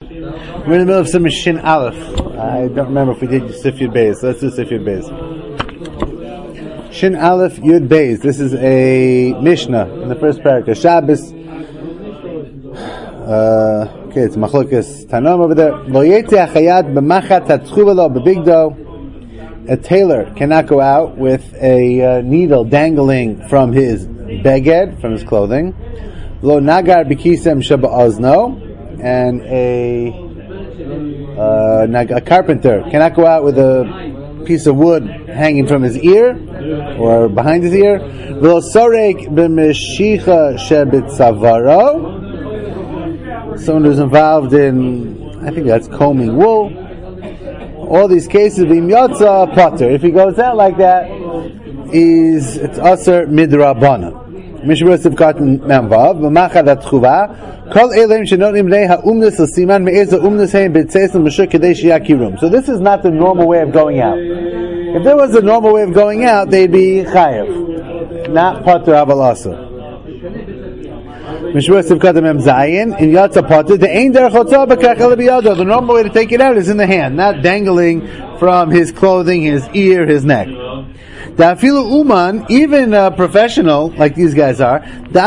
We're in the middle of some Shin Aleph. I don't remember if we did Sif Yud Beis. So let's do Sif Yud Beis. Shin Aleph Yud Beis. This is a Mishnah in the first paragraph. Shabbos. Okay, it's Machlokas Tanom over there. Lo yeti achayat b'machat hatzchuva lo b'bigdo. A tailor cannot go out with a needle dangling from his beged, from his clothing. Lo nagar b'kisem sheba'ozno. And a carpenter cannot go out with a piece of wood hanging from his ear or behind his ear. Lo sorek b'meshicha shebitzavaro. Someone who's involved in, I think that's combing wool. All these cases, b'myotza potter. If he goes out like that, it's aser midrabana. Mishmur Sivkat Memvav, V'machad HaTchuva, Kol Elim Shenotim Lei HaUmnes HaSiman Me'ez HaUmnes Heim B'Tzesim B'Shur Kadesh Yakirum. So this is not the normal way of going out. If there was a normal way of going out, they'd be Chayav, not Potter Aval Asa. Mishmur Sivkat Mem Zayin, in Yatza Potter, the Ein Derech Hotzah B'Kach Ele B'Yado. The normal way to take it out is in the hand, not dangling from his clothing, his ear, his neck. Da'afilu uman, even a professional like these guys are,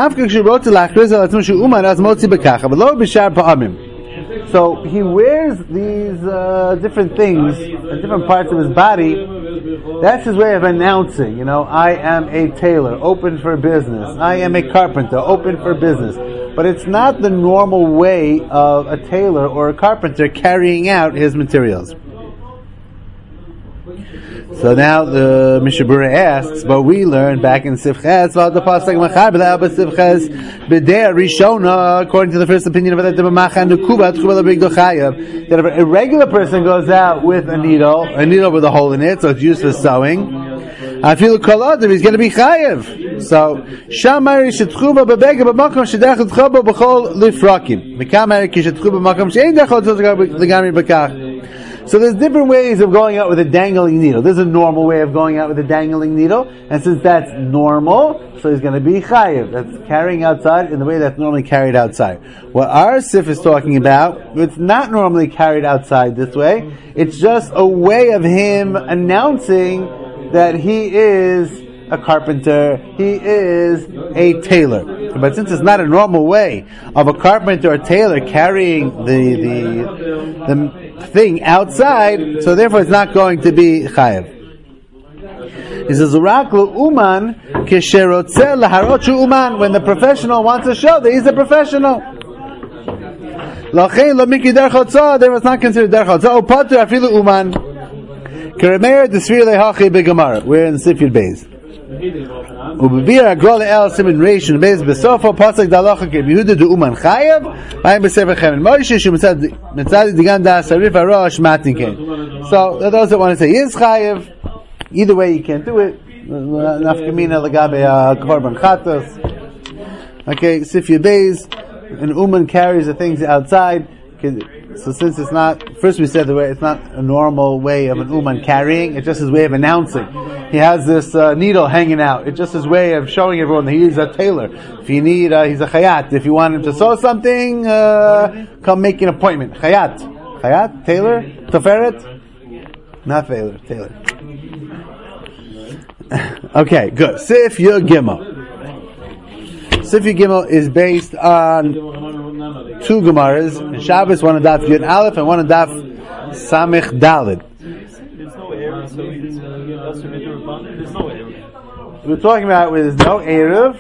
so he wears these different things at different parts of his body. That's his way of announcing, I am a tailor, open for business. I am a carpenter, open for business. But it's not the normal way of a tailor or a carpenter carrying out his materials. So now the Mishabura asks, but we learned back in Sifches, according to the first opinion of that if a regular person goes out with a needle with a hole in it, so it's used for sewing, I feel kolad, he's going to be chayev. So shamari shetchuba bebega b'makom shedach tchuba b'chol lifrakim. Mekamari kishetchuba b'makom she'en dachot legami b'kach. So there's different ways of going out with a dangling needle. There's a normal way of going out with a dangling needle, and since that's normal, so he's going to be chayiv. That's carrying outside in the way that's normally carried outside. What our sif is talking about, it's not normally carried outside this way. It's just a way of him announcing that he is a carpenter, he is a tailor. But since it's not a normal way of a carpenter or tailor carrying the thing outside, so therefore it's not going to be chayev. He says, uman uman, when the professional wants to show that he's a professional. They must not consider der chotza. Potter afilu uman. Keremeir desvir lehachi begamara. We're in Sif Yud Beis. Ubevir agrol el simin reishon beis besofo pasuk dalacha ke Yehuda du uman chayev. I'm besefer chemin Moshe shu mitzad digan da sarif harosh matinken. So those that want to say he is chayev, either way you can't do it. Nafkamina legabe korban chatos. Okay, Sif Yud Beis, an uman carries the things outside. So since it's not, first we said the way it's not a normal way of an uman carrying, it's just his way of announcing. He has this needle hanging out. It's just his way of showing everyone that he's a tailor. If you need, he's a chayat. If you want him to sew something, come make an appointment. Chayat, tailor, toferet, not tailor. Okay, good. Sif Yud Gimel. Sif Yud Gimel is based on two Gemaras, in Shabbos, one on Daf Yud Aleph and one on Daf Samech Dalid. We're talking about where there's no Erev.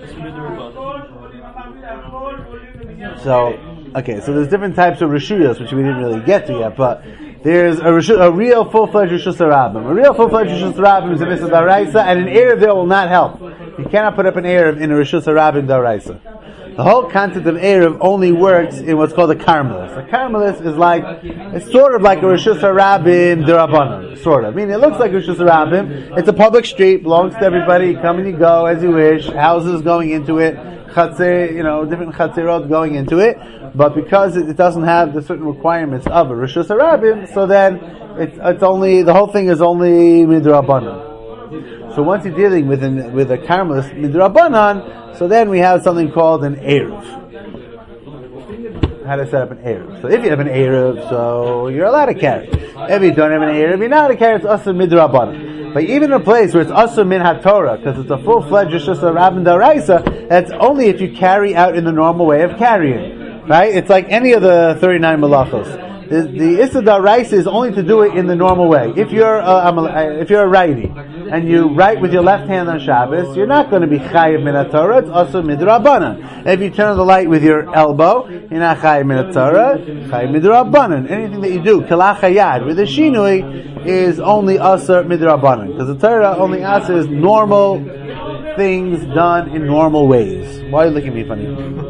So there's different types of Rishuyos, which we didn't really get to yet, but there's a real full-fledged Rishus HaRabim. A real full-fledged Rishus HaRabim is a Misa Daraisa, and an Erev there will not help. You cannot put up an Erev in a Rishus HaRabim Daraisa. The whole concept of Erev only works in what's called a Karmelis. A Karmelis is it's sort of like a Rishus HaRabim D'Rabbanan, sort of. I mean, it looks like Rishus HaRabim. It's a public street, belongs to everybody. You come and you go as you wish. Houses going into it, different chatzerot going into it. But because it doesn't have the certain requirements of a Rishus HaRabim, so then it's only, the whole thing is only Midrabanan. So once you're dealing with a Karmelis Midrabanan, so then we have something called an Erev. how to set up an Erev. So if you have an Erev, so you're allowed to carry. If you don't have an Erev, you're not allowed to carry. It's Asur Midrabanan. But even in a place where it's Asur Min HaTorah, because it's a full-fledged Rishus Rabban D'Oraisa, that's only if you carry out in the normal way of carrying. Right? It's like any of the 39 Malachos. The Issa D'Oraisa is only to do it in the normal way. If you're a righty, and you write with your left hand on Shabbos, you're not going to be Chayiv Min HaTorah, it's also Midrabanan. If you turn on the light with your elbow, you're not Chayiv Min HaTorah, Chayiv Midrabanan. Anything that you do, Kelach Hayad, with the Shinui, is only Asur Midrabanan. Because the Torah only asks normal things done in normal ways. Why are you looking at me funny?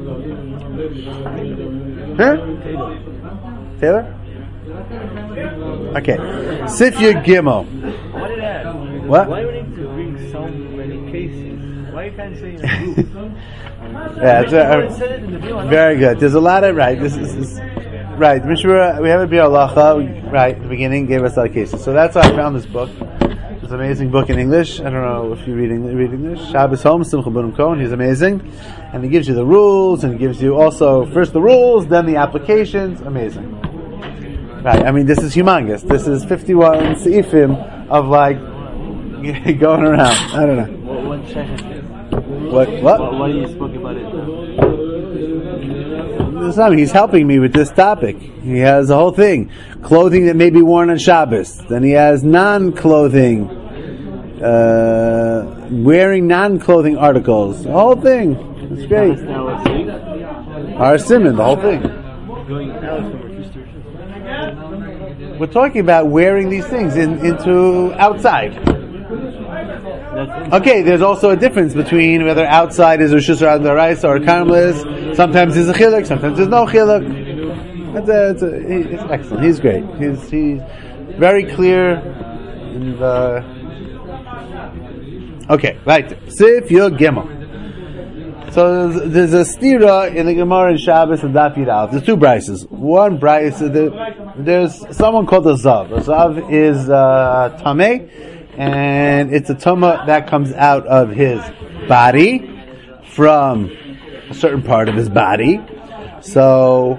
Huh? Taylor? Okay. Sifya Gimel. What? Why do we need to bring so many cases? Why you can't say in a group? Yeah, it's very good. There's a lot of This is right. Mishra, we have a Biur Halacha. Right, at the beginning gave us a lot of cases. So that's why I found this book. It's an amazing book in English. I don't know if you read English. Shabbos Home, Simcha Bunim Cohen. He's amazing, and he gives you the rules, and he gives you also first the rules, then the applications. Amazing. Right. I mean, this is humongous. This is 51 seifim of like going around. I don't know. What session? What? What do you spoke about it? It's not, he's helping me with this topic. He has the whole thing. Clothing that may be worn on Shabbos. Then he has non-clothing, wearing non-clothing articles. The whole thing. It's great. Har Simon, the whole thing. We're talking about wearing these things into outside. Okay, there's also a difference between whether outside is Rishus Rabban D'Oraisa or Karmelis. Sometimes there's a chiluk, sometimes there's no chiluk. It's excellent. He's great. He's very clear in the. Okay, right. Sifya Gimel. So there's a stira in the Gemara in Shabbos and Daf Yud Aleph. There's two brises. One brise, there's someone called a zav. A zav is tameh, and it's a tuma that comes out of his body from a certain part of his body. So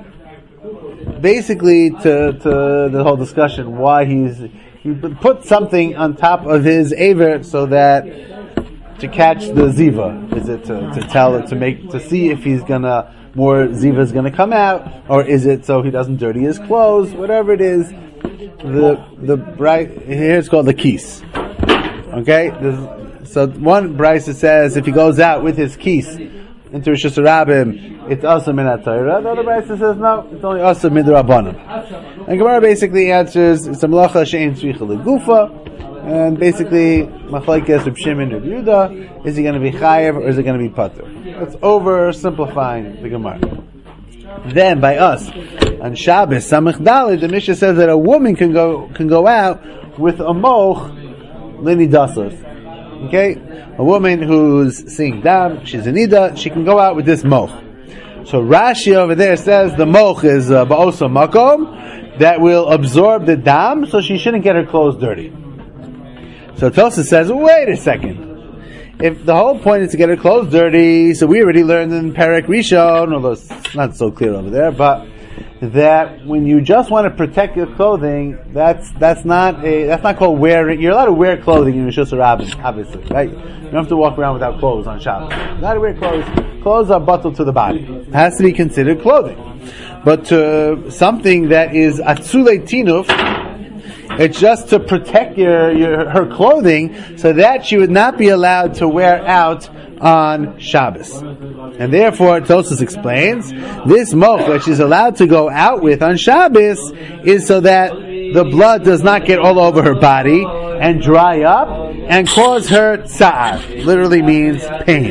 basically, to the whole discussion, why he put something on top of his aver so that to catch the ziva. Is it to tell it to see if he's gonna more ziva is gonna come out, or is it so he doesn't dirty his clothes? Whatever it is, the bright here it's called the keys. Okay, so one brisa says if he goes out with his keys into Rishus Rabbim, it's also min HaTorah. The other brisa says no, it's only also midrabanan. And Gemara basically answers it's a malacha she'ein tzricha legufa. And basically, Machlekes Reb Shimon Reb Yehuda, is he going to be chayev or is it going to be patur? That's oversimplifying the Gemara. Then by us on Shabbos Samech Daled, the Mishnah says that a woman can go out with a moch lini dasos. Okay, a woman who's seeing dam, she's a nida, she can go out with this moch. So Rashi over there says the moch is ba'osa makom that will absorb the dam, so she shouldn't get her clothes dirty. So Tosafos says, wait a second. If the whole point is to get her clothes dirty, so we already learned in Perek Rishon, although it's not so clear over there, but that when you just want to protect your clothing, that's not called wearing. You're allowed to wear clothing in Rishus Rabbim, obviously, right? You don't have to walk around without clothes on Shabbos. You're allowed to wear clothes. Clothes are buttled to the body. It has to be considered clothing. But something that is atzulei tinuf, it's just to protect her clothing, so that she would not be allowed to wear out on Shabbos. And therefore, Tosafos explains, this moch that she's allowed to go out with on Shabbos is so that the blood does not get all over her body and dry up and cause her tsar. Literally means pain.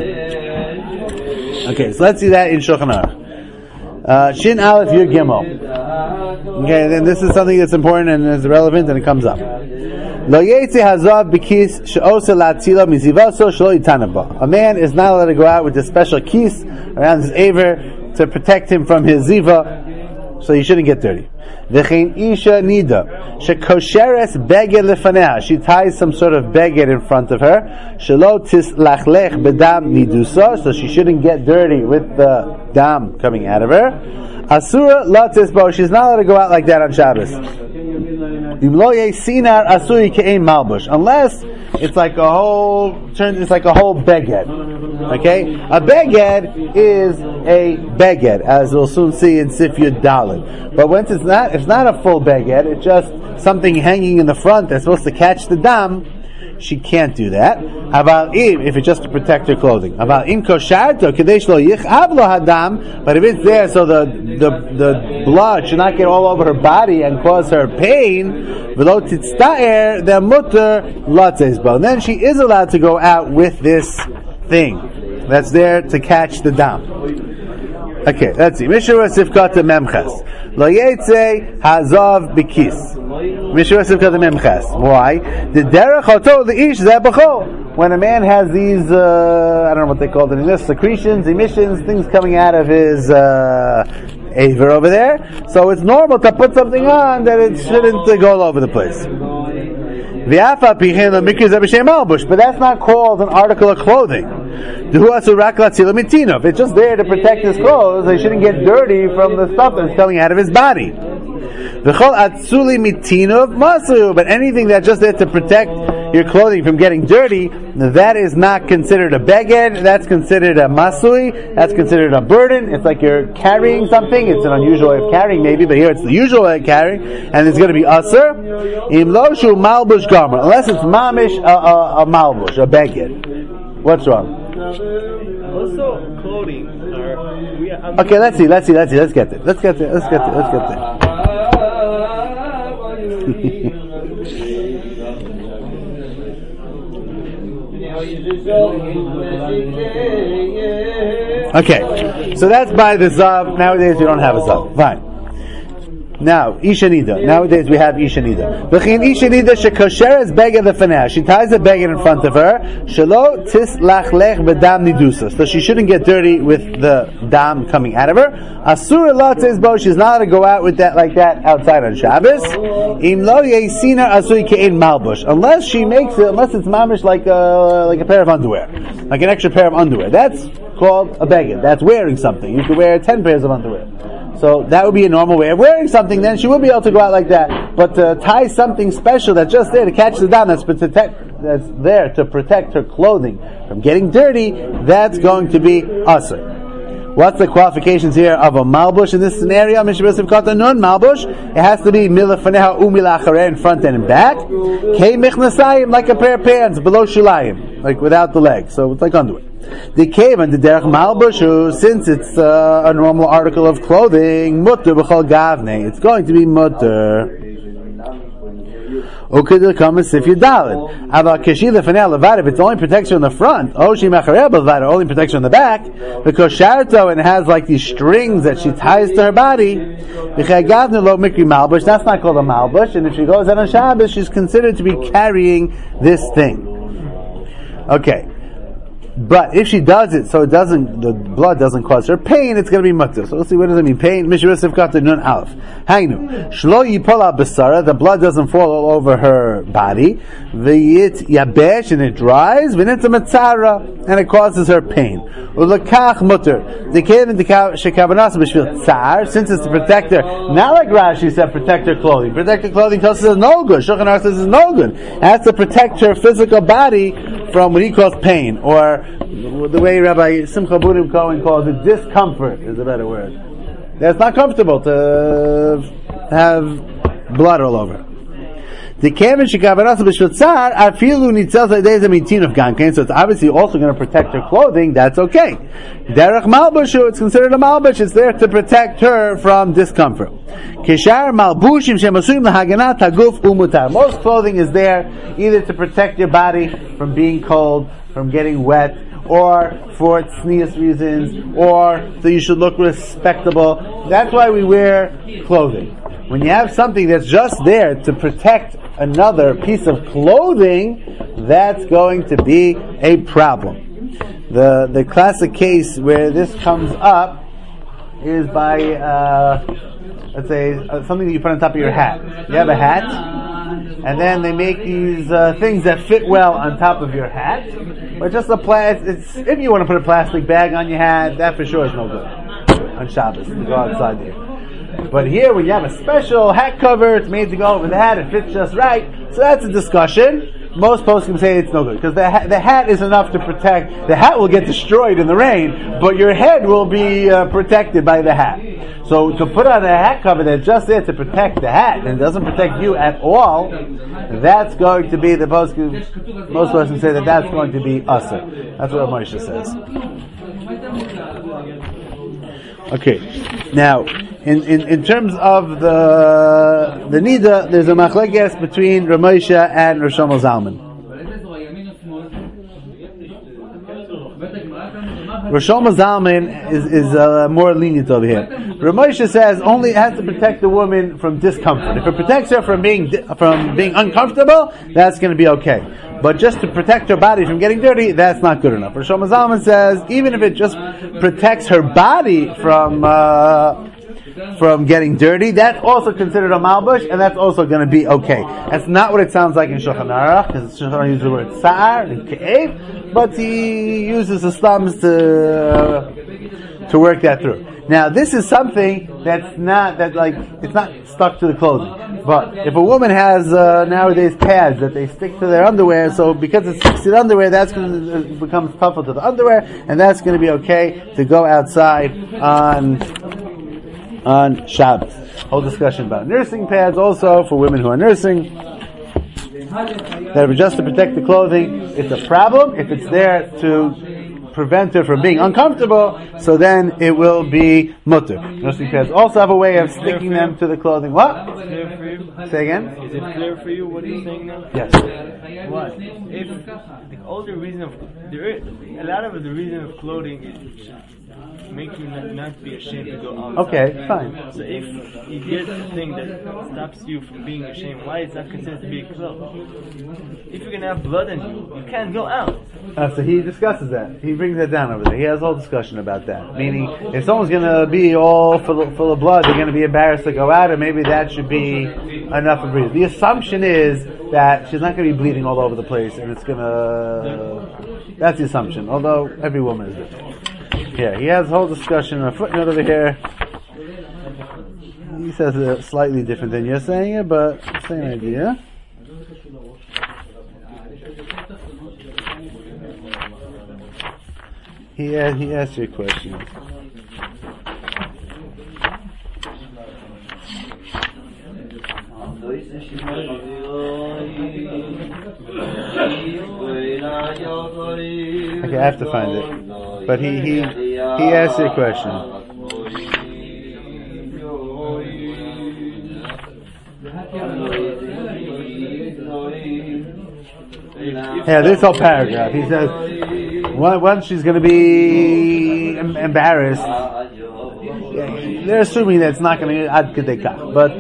Okay, so let's see that in Shulchan Aruch. Shin Aleph Yud Gimel. Okay, then this is something that's important and is relevant, and it comes up. Lo yetzi hazav b'kis she'osa la'atzila mizivaso shelo yitana ba. A man is not allowed to go out with this special kis around his aver to protect him from his ziva, so you shouldn't get dirty. V'chein isha nida shekosheres beged lefanea. She ties some sort of beged in front of her. Shelo tislachlech bedam nidusa, so she shouldn't get dirty with the dam coming out of her. Asura la tisbo. She's not allowed to go out like that on Shabbos. Imlo sinar asuri ke'ein malbush, unless it's like a whole beged. Okay, a beged is a beged, as we'll soon see in Sif Yud Daled. But once it's not a full beged, it's just something hanging in the front that's supposed to catch the dam. She can't do that. If it's just to protect her clothing. But if it's there so the blood should not get all over her body and cause her pain, then then she is allowed to go out with this thing that's there to catch the dam. Okay, let's see. Mishra Sifkat Memches. Lo Yetze Hazav Bikis. Mishra Sifkat Memches. Why? The derech hoto the ish zebachol. When a man has these, I don't know what they call it in this, secretions, emissions, things coming out of his aver over there. So it's normal to put something on that it shouldn't go all over the place. But that's not called an article of clothing. If it's just there to protect his clothes, they shouldn't get dirty from the stuff that's coming out of his body. But anything that's just there to protect your clothing from getting dirty, that is not considered a beged, that's considered a masui, that's considered a burden. It's like you're carrying something. It's an unusual way of carrying maybe, but here it's the usual way of carrying, and it's going to be usr. Im loshu malbush garment, unless it's mamish a malbush, a beged. What's wrong? Also, clothing. Okay, let's see. Let's get there. Okay, so that's by the zav. Nowadays we don't have a zav. Fine. Now, Isha Nida. Nowadays we have Isha Nida. V'chein Isha Nida shekosheres beged lefanea. She ties a beged in front of her. Shelo tislachlech bedam nidusa. So she shouldn't get dirty with the dam coming out of her. Asura la tizbo. She's not allowed to go out with that like that outside on Shabbos. Im lo yesina asui ke'ein malbush. Unless she makes it, unless it's mamish like a pair of underwear, like an extra pair of underwear. That's called a beged. That's wearing something. You could wear 10 pairs of underwear. So that would be a normal way of wearing something, then she would be able to go out like that. But to tie something special that's just there to catch the dam, that's there to protect her clothing from getting dirty, that's going to be usr. What's the qualifications here of a malbush in this scenario? Nun malbush. It has to be milafaneha umilachareh in front and in back. Kei michnasayim, like a pair of pants below shulayim, like without the legs. So it's like underwear. The cave and the derech malbushu, since it's a normal article of clothing, mutter b'chol gavne, it's going to be mutter. Okay, to come as if you dalid. About kashila fanel levad, if it's only protection on the front, oshi machareh levad, only protection on the back, because sharto and it has like these strings that she ties to her body. B'chol gavne lo mikri malbush. That's not called a malbush, and if she goes out on Shabbos, she's considered to be carrying this thing. Okay. But if she does it so the blood doesn't cause her pain, it's going to be mutter. So let's see, what does it mean? Pain. Mishra got the nun aleph. Hangnu. Shlo yipola basara, the blood doesn't fall all over her body. V'yit yabesh, and it dries. V'nita matzara, and it causes her pain. Ulakach mutter. The kevin shekavanas b'shvil tzar, since it's to protect her. Not like Rashi said, protect her clothing. Protect her clothing tells us it's no good. Shulchan Aruch says it's no good. It has to protect her physical body from what he calls pain, or the way Rabbi Simcha Bunim Cohen calls it, discomfort is a better word. It's not comfortable to have blood all over. The kevin shekavanasa b'shvitzar afilu nitzels days a mitin of gankein, so it's obviously also going to protect her clothing. That's okay. Derech malbushu, it's considered a malbush. It's there to protect her from discomfort. Kishar malbushim shemasuim lahaganat haguf umutar. Most clothing is there either to protect your body from being cold, from getting wet, or for tznius reasons, or so you should look respectable. That's why we wear clothing. When you have something that's just there to protect another piece of clothing, that's going to be a problem. The classic case where this comes up is by let's say something that you put on top of your hat. You have a hat, and then they make these things that fit well on top of your hat. But just if you want to put a plastic bag on your hat, that for sure is no good on Shabbos to go outside there. But here, when you have a special hat cover, it's made to go over the hat, it fits just right. So that's a discussion. Most posts can say it's no good because the hat is enough to protect. The hat will get destroyed in the rain, but your head will be protected by the hat. So to put on a hat cover that's just there to protect the hat and doesn't protect you at all, that's going to be most posts can say that's going to be usher. That's what Moshe says. Okay, now in terms of the nida, there's a machlekes between Rav Moshe and Rav Shlomo Zalman. Rav Shlomo Zalman is more lenient over here. Rav Moshe says only it has to protect the woman from discomfort. If it protects her from being uncomfortable, that's going to be okay. But just to protect her body from getting dirty, that's not good enough. Rav Shlomo Zalman says even if it just protects her body from getting dirty, that's also considered a malbush, and that's also going to be okay. That's not what it sounds like in Shulchan Aruch, because Shulchan Aruch uses the word sa'ar and ke'ev, but he uses his thumbs to work that through. Now, this is something it's not stuck to the clothing. But if a woman has nowadays pads that they stick to their underwear, so because it sticks to the underwear, that's going to become tougher to the underwear, and that's going to be okay to go outside on Shabbos. Whole discussion about nursing pads also for women who are nursing. That if it's just to protect the clothing, it's a problem. If it's there to prevent her from being uncomfortable, so then it will be mutter. Nursing pads also have a way of sticking them to the clothing. What? Is it clear for you? Say again? Is it clear for you what he's saying now? Yes. What? If the only reason a lot of the reason of clothing is make you not be ashamed to go outside. Okay, fine. So if you get the thing that stops you from being ashamed, why is that considered to be a clothes? If you're going to have blood on you, you can't go out. So he discusses that. He brings that down over there. He has a whole discussion about that. Meaning, if someone's going to be all full of blood, they're going to be embarrassed to go out, and maybe that should be enough of a reason. The assumption is that she's not going to be bleeding all over the place, and it's going to... That's the assumption, although every woman is different. Yeah, he has a whole discussion, a footnote over here. He says it slightly different than you're saying it, but same idea. He asked you a question. Okay, I have to find it. But he asked you a question. Yeah, this whole paragraph. He says once she's going to be embarrassed, they're assuming that it's not going to ad kedekah. But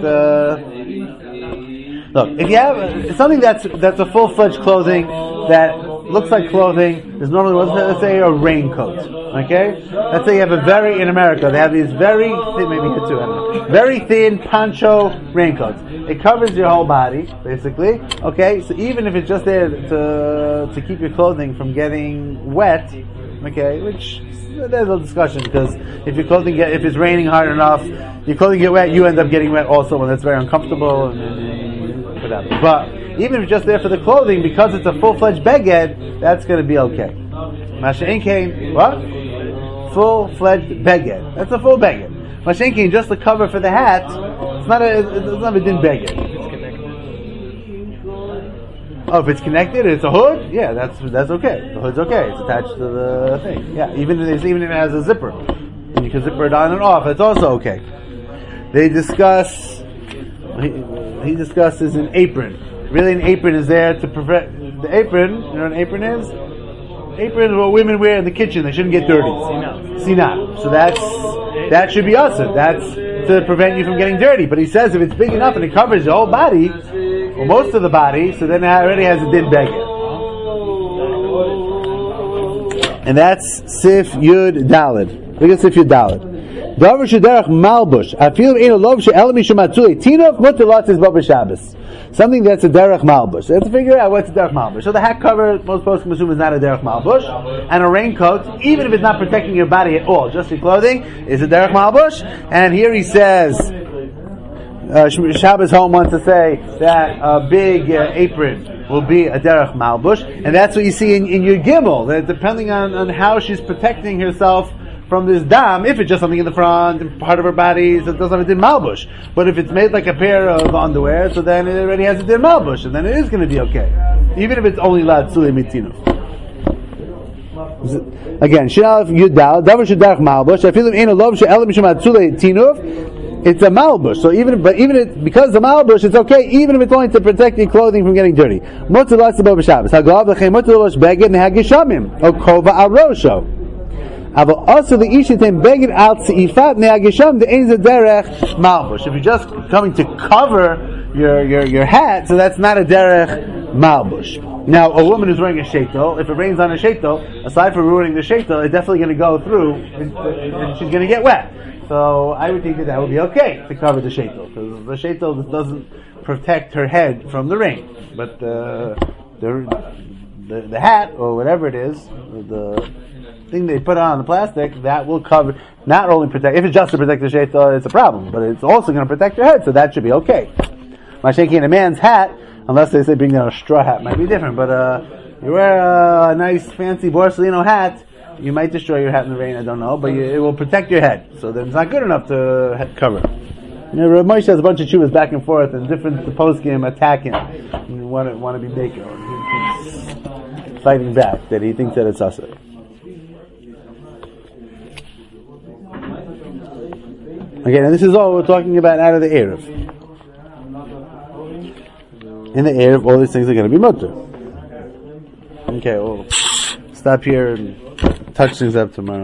look, if you have something that's a full-fledged clothing that looks like clothing, there's normally, let's say, a raincoat. Okay? Let's say you have in America, they have these very thin, maybe here too, I don't know, very thin poncho raincoats. It covers your whole body, basically. Okay? So even if it's just there to keep your clothing from getting wet, okay, which there's a discussion, because if your clothing if it's raining hard enough, your clothing get wet, you end up getting wet also, and that's very uncomfortable, and whatever. But even if it's just there for the clothing, because it's a full-fledged beged, that's going to be okay. Masha'en came, what? Full-fledged beged. That's a full beged. Masha'en came, just the cover for the hat, it's not a din beged. Oh, if it's connected, it's a hood, yeah, that's okay. The hood's okay. It's attached to the thing. Yeah, even if it has a zipper, and you can zipper it on and off, it's also okay. They discuss. He discusses an apron. Really, an apron is there to prevent the apron. You know what an apron is? Apron is what women wear in the kitchen. They shouldn't get dirty. Sinah. So that should be us. That's to prevent you from getting dirty. But he says if it's big enough and it covers your whole body, or most of the body, so then it already has a din beged. And that's Sif Yud Daled. Look at Sif Yud Daled. Davar shederach malbush. Afilu ein lov she'el mishum atzuli. Tinov mutar latzis bo b'Shabbos. Something that's a derech malbush. Let's figure out what's a derech malbush. So the hat cover, most poskim assume, is not a derech malbush, and a raincoat, even if it's not protecting your body at all, just your clothing, is a derech malbush. And here he says, Shabbos Home wants to say that a big apron will be a derech malbush, and that's what you see in your gimel. That depending on how she's protecting herself from this dam, if it's just something in the front, part of her body, so it doesn't have a din malbush. But if it's made like a pair of underwear, so then it already has a din malbush, and then it is going to be okay, even if it's only lad tzuli mitinu. Again, shinalef yudal davar shederach malbush. I feel ein lov she'el mishum tzuli tinuf. It's a malbush, so because the malbush, it's okay, even if it's only to protect your clothing from getting dirty. Mutar latzis bo b'Shabbos. Haglav l'chein mutar l'losh beged nehagishamim or kova arosho. Aval also the ishitem beged al tzifat neagisham the ein derech malbush. If you're just coming to cover your hat, so that's not a derech malbush. Now, a woman who's wearing a sheitel, if it rains on a sheitel, aside from ruining the sheitel, it's definitely going to go through and she's going to get wet. So I would think that would be okay to cover the sheitel, because the sheitel doesn't protect her head from the rain, but the hat or whatever it is, the thing they put on the plastic, that will cover, not only protect, if it's just to protect the sheitel, it's a problem, but it's also going to protect your head, so that should be okay. Mashenki in a man's hat, unless they say bring down a straw hat, might be different, but you wear a nice fancy Borsalino hat, you might destroy your hat in the rain, I don't know, but it will protect your head, so then it's not good enough to cover. Rav Moshe has a bunch of chuvas back and forth, and different poskim attack him, and want to be maker. He's fighting back, that he thinks that it's asur. Again, and this is all we're talking about out of the Erev. In the Erev, all these things are going to be mutter. Okay, we'll stop here and touch things up tomorrow.